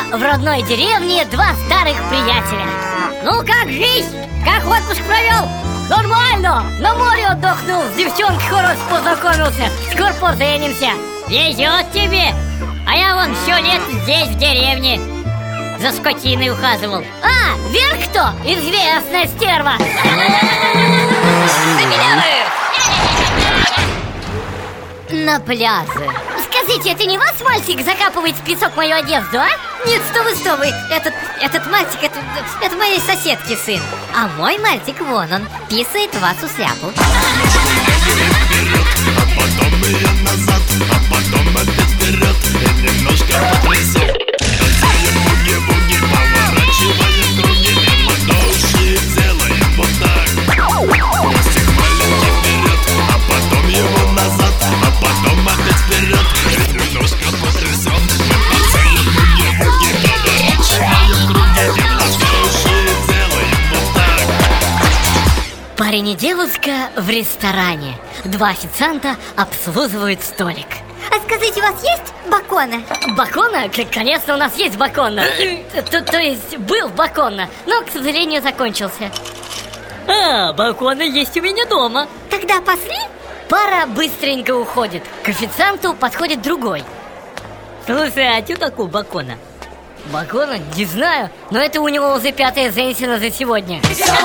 в родной деревне два старых приятеля. Ну как жизнь? Как отпуск провел? Нормально, на море отдохнул, с девчонкой хорошей познакомился. Скоро поженимся. Везет тебе. А я вон все лето здесь, в деревне, за скотиной ухаживал. А, Верка кто? Известная стерва. На пляже. Скажите, это не вас мальчик закапывает в песок мою одежду, а? Нет, что вы, этот мальчик, это моей соседки сын. А мой мальчик, вон он, писает в вашу шляпу. А потом ее назад, а потом опять вперед. И немножко потрясет. Танцуем буги-буги, поворачиваем круги. И мы души делаем вот так. Носик маленький вперед, а потом его назад, а потом опять вперед. И немножко потрясем. Мы танцуем буги-буги, поворачиваем круги. И мы души делаем вот так. Парень и девушка в ресторане. Два официанта обслуживают столик. А скажите, у вас есть бакона? Бакона? Конечно, у нас есть бакона. То есть был бакона, но, к сожалению, закончился. А, бакона есть у меня дома. Тогда пошли? Пара быстренько уходит. К официанту подходит другой. Слушай, а что такое бакона? Бакона? Не знаю, но это у него уже пятая женщина за сегодня.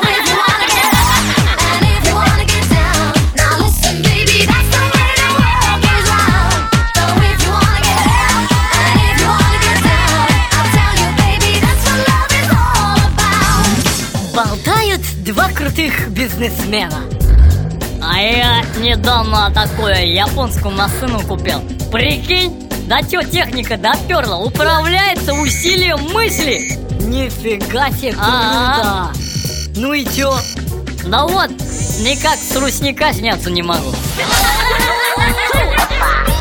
Болтают два крутых бизнесмена. А я недавно такую японскую машину купил. Прикинь, да чё техника доперла, управляется усилием мысли. Нифига себе круто. Ну и чё? Да вот, никак с ручника сняться не могу.